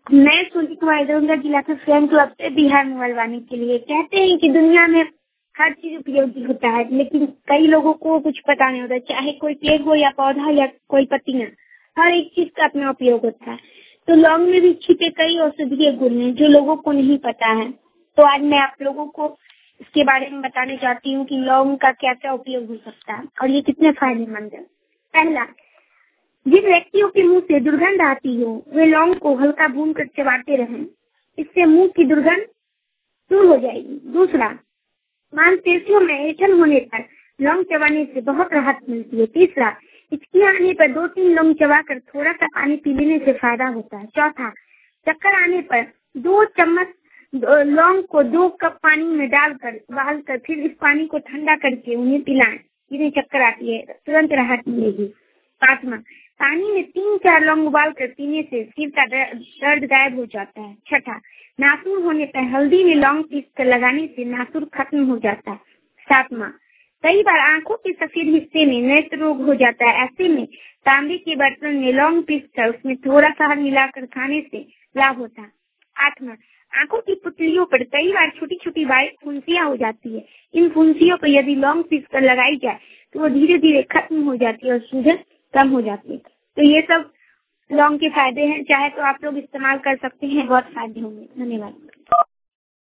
मैं सुनीति कुमार दूंगा जिला स्वयं क्लब से बिहार मोबाइल वाणी के लिए। कहते हैं कि दुनिया में हर चीज उपयोगी होता है, लेकिन कई लोगों को कुछ पता नहीं होता, चाहे कोई पेड़ हो या पौधा या कोई पत्तियां, हर एक चीज का अपना उपयोग होता है। तो लौंग में भी छिपे कई औषधीय गुण हैं जो लोगों को नहीं पता है। तो आज मैं आप लोगों को इसके बारे में बताने चाहती हूँ कि लौंग का क्या क्या उपयोग हो सकता है और ये कितने फायदेमंद है। पहला, जिन व्यक्तियों के मुंह से दुर्गंध आती हो वे लौंग को हल्का भूनकर चबाते रहें, इससे मुंह की दुर्गंध दूर हो जाएगी। दूसरा, मांसपेशियों में ऐंठन होने पर लौंग चबाने से बहुत राहत मिलती है। तीसरा, हिचकी आने पर 2-3 लौंग चबाकर थोड़ा सा पानी पी लेने से फायदा होता है। चौथा, चक्कर आने पर 2 चम्मच लौंग को 2 कप पानी में डालकर उबालकर फिर इस पानी को ठंडा करके उन्हें पिलाएं, जिन्हें चक्कर आती है तुरंत राहत मिलेगी। पांचवा, पानी में 3-4 लौंग उबालकर पीने से सिर का दर्द गायब हो जाता है। छठा, नाखून होने पर हल्दी में लौंग पीसकर लगाने से नाखून खत्म हो जाता है। सातवां, कई बार आंखों के सफेद हिस्से में नेत्र रोग हो जाता है, ऐसे में तांबे के बर्तन में लौंग पीसकर उसमें थोड़ा सा मिलाकर खाने से लाभ होता है। आठवां, आंखों की पुतलियों पर कई बार छोटी छोटी बारीक फुंसियां हो जाती है, इन फुंसियों को यदि लौंग पीसकर लगाई जाए तो वो धीरे धीरे खत्म हो जाती है और सूजन कम हो जाती है। तो ये सब लौंग के फायदे हैं, चाहे तो आप लोग इस्तेमाल कर सकते हैं, बहुत फायदे होंगे। धन्यवाद।